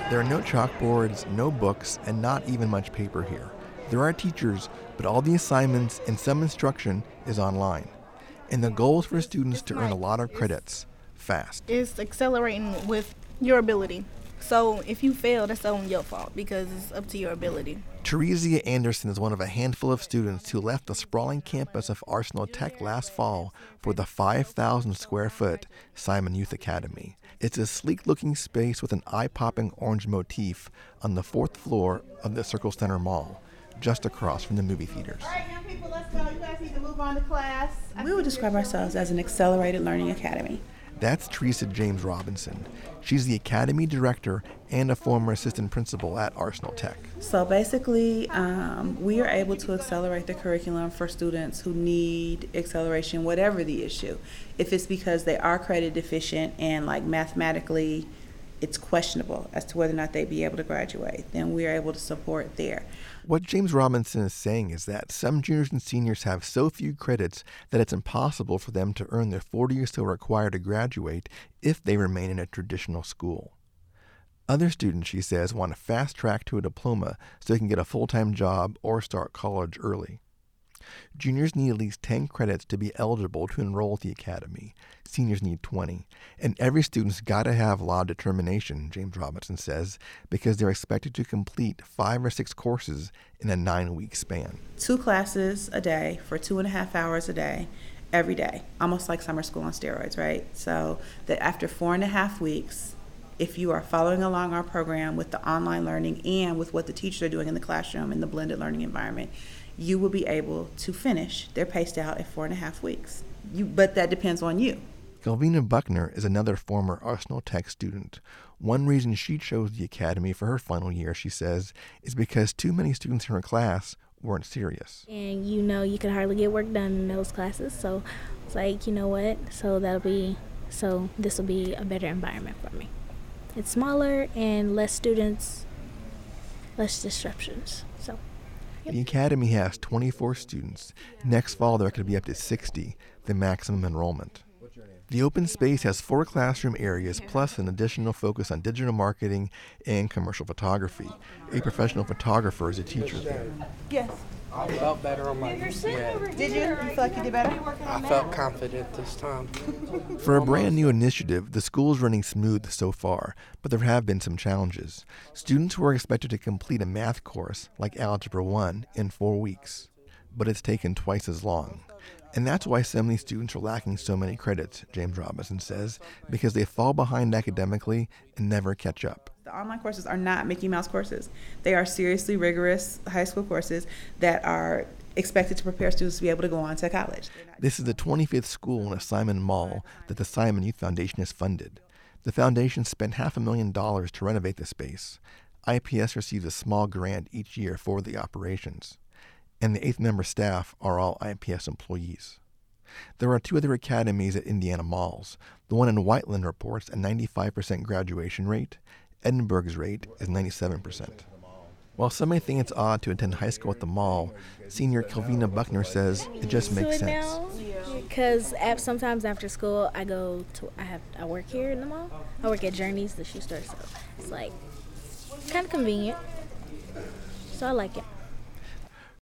There are no chalkboards, no books, and not even much paper here. There are teachers, but all the assignments and some instruction is online. And the goal is for students to earn a lot of credits fast. It's accelerating with your ability. So if you fail, that's on your fault because it's up to your ability. Teresia Anderson is one of a handful of students who left the sprawling campus of Arsenal Tech last fall for the 5,000 square foot Simon Youth Academy. It's a sleek-looking space with an eye-popping orange motif on the 4th floor of the Circle Center Mall, just across from the movie theaters. All right, young people, let's go. You guys need to move on to class. We would describe ourselves as an accelerated learning academy. That's Teresa James Robinson. She's the academy director and a former assistant principal at Arsenal Tech. So basically, we are able to accelerate the curriculum for students who need acceleration, whatever the issue. If it's because they are credit deficient and like mathematically it's questionable as to whether or not they'd be able to graduate, then we are able to support there. What James Robinson is saying is that some juniors and seniors have so few credits that it's impossible for them to earn the 40 or so required to graduate if they remain in a traditional school. Other students, she says, want a fast track to a diploma so they can get a full-time job or start college early. Juniors need at least 10 credits to be eligible to enroll at the academy. Seniors need 20. And every student's got to have a lot of determination, James Robinson says, because they're expected to complete 5 or 6 courses in a 9-week span. 2 classes a day for 2.5 hours a day, every day, almost like summer school on steroids, right? So that after 4.5 weeks, if you are following along our program with the online learning and with what the teachers are doing in the classroom in the blended learning environment, you will be able to finish. They're paced out at 4.5 weeks. But that depends on you. Kelvina Buckner is another former Arsenal Tech student. One reason she chose the academy for her final year, she says, is because too many students in her class weren't serious. And you could hardly get work done in those classes. So it's like, you know what? So this will be a better environment for me. It's smaller and less students, less disruptions. So. The academy has 24 students. Next fall, there could be up to 60, the maximum enrollment. The open space has 4 classroom areas plus an additional focus on digital marketing and commercial photography. A professional photographer is a teacher there. Yes. I felt better on my ECA. Did you? You feel like you did better? I felt confident this time. For a brand new initiative, the school is running smooth so far, but there have been some challenges. Students were expected to complete a math course, like Algebra 1, in 4 weeks, but it's taken twice as long. And that's why so many students are lacking so many credits, James Robinson says, because they fall behind academically and never catch up. The online courses are not Mickey Mouse courses. They are seriously rigorous high school courses that are expected to prepare students to be able to go on to college. This is the 25th school in a Simon Mall that the Simon Youth Foundation has funded. The foundation spent $500,000 to renovate the space. IPS receives a small grant each year for the operations. And the 8th member staff are all IPS employees. There are 2 other academies at Indiana malls. The one in Whiteland reports a 95% graduation rate. Edinburgh's rate is 97%. While some may think it's odd to attend high school at the mall, senior Kelvina Buckner says it just makes sense. Because sometimes after school, I work here in the mall. I work at Journeys, the shoe store, so it's like kind of convenient. So I like it.